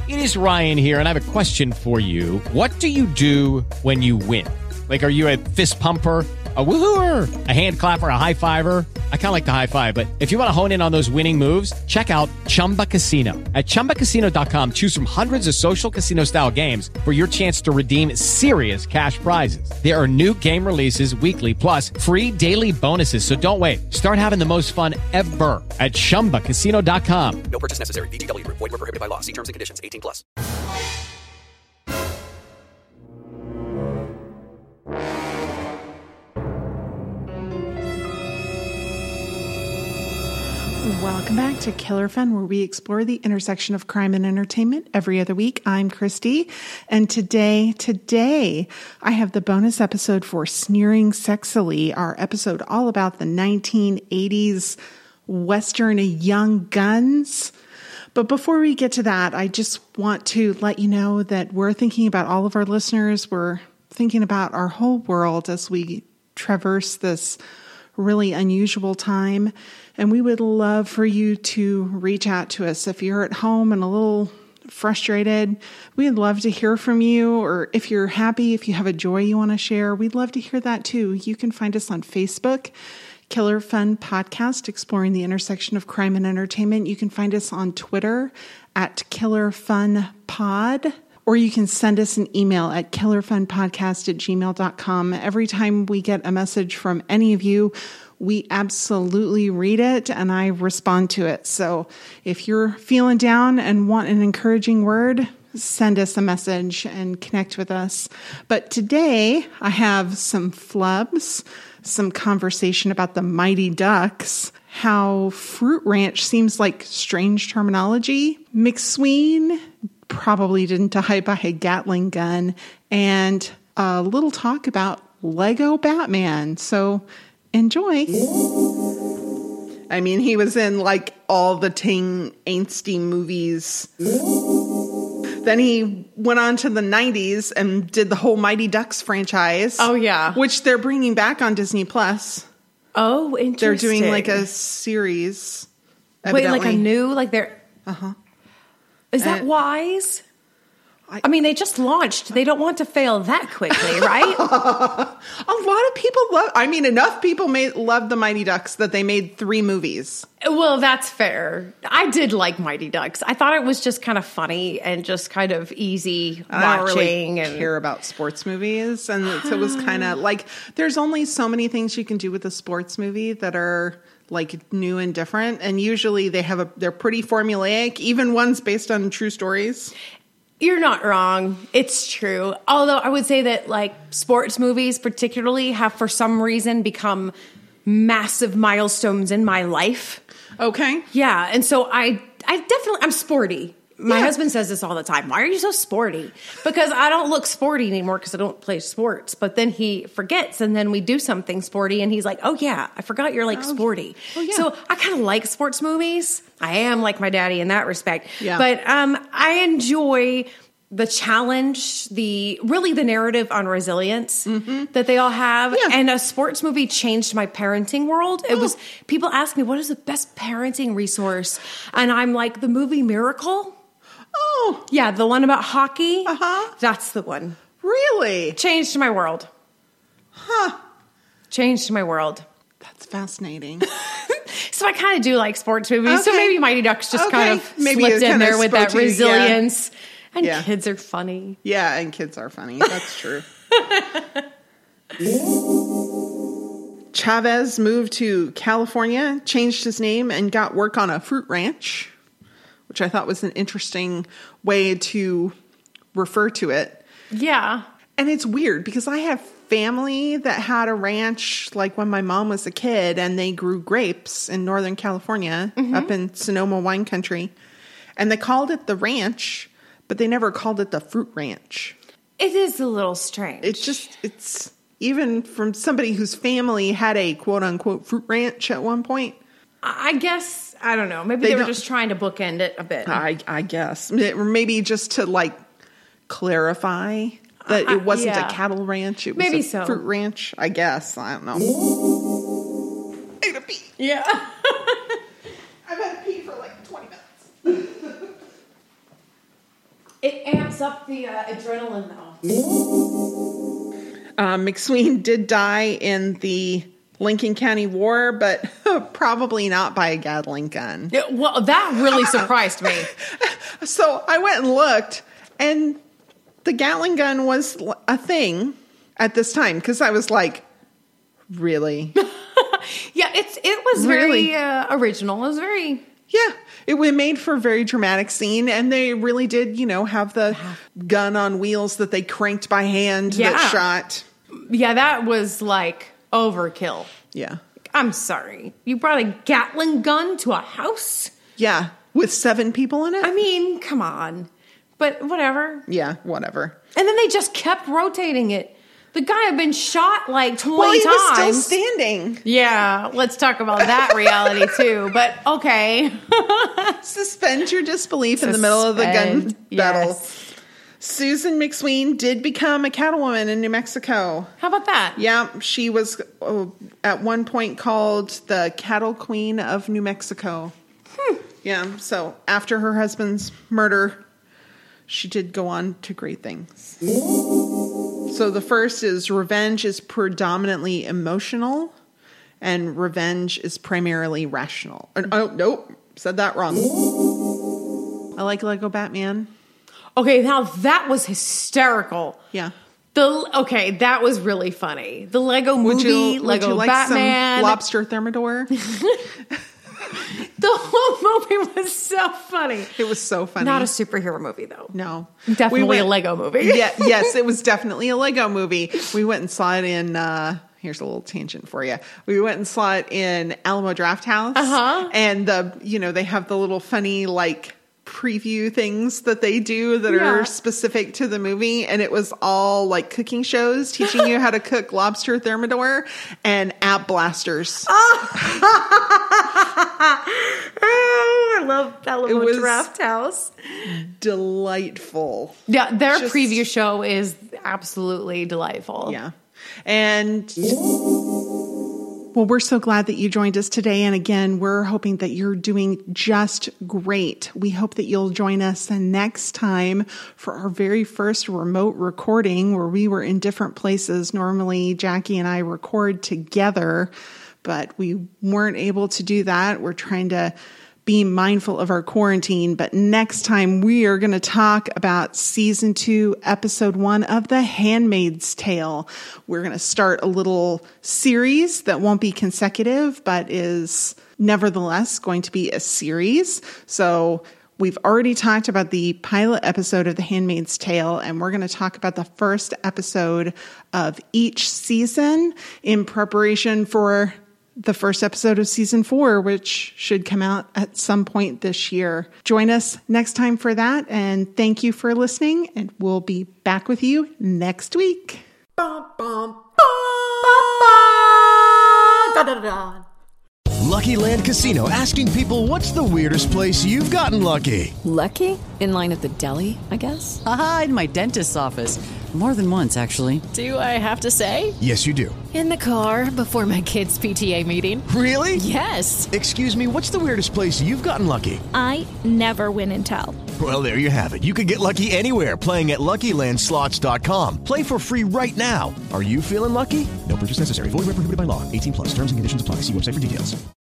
It is Ryan here, and I have a question for you. What do you do when you win? Like, are you a fist pumper, a woohooer, a hand clapper, a high fiver? I kind of like the high five, but if you want to hone in on those winning moves, check out Chumba Casino. At ChumbaCasino.com, choose from hundreds of social casino-style games for your chance to redeem serious cash prizes. There are new game releases weekly, plus free daily bonuses. So don't wait. Start having the most fun ever at ChumbaCasino.com. No purchase necessary. VGW Group. Void where prohibited by law. See terms and conditions. 18 plus. Welcome back to Killer Fun, where we explore the intersection of crime and entertainment every other week. I'm Christy, and today I have the bonus episode for Sneering Sexily, our episode all about the 1980s Western Young Guns. But before we get to that, I just want to let you know that we're thinking about all of our listeners. We're thinking about our whole world as we traverse this really unusual time. And we would love for you to reach out to us. If you're at home and a little frustrated, we'd love to hear from you. Or if you're happy, if you have a joy you want to share, we'd love to hear that too. You can find us on Facebook, Killer Fun Podcast, exploring the intersection of crime and entertainment. You can find us on Twitter at Killer Fun Pod. Or you can send us an email at killerfunpodcast@gmail.com. Every time we get a message from any of you, we absolutely read it and I respond to it. So if you're feeling down and want an encouraging word, send us a message and connect with us. But today I have some flubs, some conversation about the Mighty Ducks, how Fruit Ranch seems like strange terminology, McSween probably didn't die by a Gatling gun, and a little talk about Lego Batman. So enjoy. I mean, he was in like all the teen angsty movies. Then he went on to the 90s and did the whole Mighty Ducks franchise. Oh, yeah. Which they're bringing back on Disney Plus. Oh, interesting. They're doing like a series. Wait, like a new, like they're... Uh-huh. Is that wise? I mean, they just launched. They don't want to fail that quickly, right? A lot of people enough people love the Mighty Ducks that they made 3 movies. Well, that's fair. I did like Mighty Ducks. I thought it was just kind of funny and just kind of easy watching. I don't really care about sports movies. And so it was kind of like, there's only so many things you can do with a sports movie that are like new and different. And usually they're pretty formulaic, even ones based on true stories. You're not wrong. It's true. Although I would say that like sports movies particularly have for some reason become massive milestones in my life. Okay. Yeah. And so I'm sporty. My husband says this all the time. Why are you so sporty? Because I don't look sporty anymore because I don't play sports. But then he forgets, and then we do something sporty, and he's like, oh, yeah, I forgot you're like sporty. Oh, yeah. So I kind of like sports movies. I am like my daddy in that respect. Yeah. But I enjoy the challenge, the narrative on resilience that they all have. Yeah. And a sports movie changed my parenting world. It was, people ask me, what is the best parenting resource? And I'm like, the movie Miracle. Oh. Yeah, the one about hockey. Uh-huh. That's the one. Really? Changed my world. Huh. Changed my world. That's fascinating. So I kind of do like sports movies. Okay. So maybe Mighty Ducks just kind of slipped in there with that resilience. Yeah. And kids are funny. Yeah, and kids are funny. That's true. Chavez moved to California, changed his name, and got work on a fruit ranch, which I thought was an interesting way to refer to it. Yeah. And it's weird because I have family that had a ranch like when my mom was a kid, and they grew grapes in Northern California, up in Sonoma wine country. And they called it the ranch, but they never called it the fruit ranch. It is a little strange. It's even from somebody whose family had a quote unquote fruit ranch at one point. I guess, I don't know. Maybe they were just trying to bookend it a bit. I guess. Or maybe just to like clarify that it wasn't a cattle ranch. It was a fruit ranch. I guess. I don't know. I gotta pee. Yeah. I've had to pee for like 20 minutes. It amps up the adrenaline, though. McSween did die in the Lincoln County War, but probably not by a Gatling gun. Well, that really surprised me. So I went and looked, and the Gatling gun was a thing at this time, because I was like, really? Yeah, it was Really? very original. It was very... Yeah, it was made for a very dramatic scene, and they really did, have the gun on wheels that they cranked by hand that shot. Yeah, that was like overkill. Yeah. I'm sorry. You brought a Gatling gun to a house? Yeah, with 7 people in it? I mean, come on. But whatever. Yeah, whatever. And then they just kept rotating it. The guy had been shot like 20 Well, he times. was still standing. Yeah, let's talk about that reality too. But okay. Suspend your disbelief in the middle of the gun battle. Yes. Susan McSween did become a cattlewoman in New Mexico. How about that? Yeah, she was at one point called the Cattle Queen of New Mexico. Yeah, so after her husband's murder, she did go on to great things. So the first is revenge is predominantly emotional, and revenge is primarily rational. Oh, nope, said that wrong. I like Lego Batman. Okay, now that was hysterical. Yeah. That was really funny. The Lego movie, Lego would you like Batman. some lobster thermidor? The whole movie was so funny. It was so funny. Not a superhero movie, though. No. Definitely a Lego movie. Yes, it was definitely a Lego movie. We went and saw it in, here's a little tangent for you. We went and saw it in Alamo Draft House. Uh-huh. And they have the little funny, preview things that they do that are specific to the movie, and it was all cooking shows teaching you how to cook lobster thermidor and app blasters. Oh, I love that little draft house. Delightful. Yeah, their preview show is absolutely delightful. Yeah. And well, we're so glad that you joined us today. And again, we're hoping that you're doing just great. We hope that you'll join us next time for our very first remote recording where we were in different places. Normally, Jackie and I record together, but we weren't able to do that. We're trying to be mindful of our quarantine. But next time we are going to talk about season 2, episode 1 of The Handmaid's Tale. We're going to start a little series that won't be consecutive, but is nevertheless going to be a series. So we've already talked about the pilot episode of The Handmaid's Tale, and we're going to talk about the first episode of each season in preparation for the first episode of season 4, which should come out at some point this year. Join us next time for that, and thank you for listening, and we'll be back with you next week. Lucky Land Casino, asking people, what's the weirdest place you've gotten lucky? Lucky? In line at the deli, I guess? Aha, in my dentist's office. More than once, actually. Do I have to say? Yes, you do. In the car before my kids' PTA meeting. Really? Yes. Excuse me, what's the weirdest place you've gotten lucky? I never win and tell. Well, there you have it. You can get lucky anywhere, playing at LuckyLandSlots.com. Play for free right now. Are you feeling lucky? No purchase necessary. Void where prohibited by law. 18+. Terms and conditions apply. See website for details.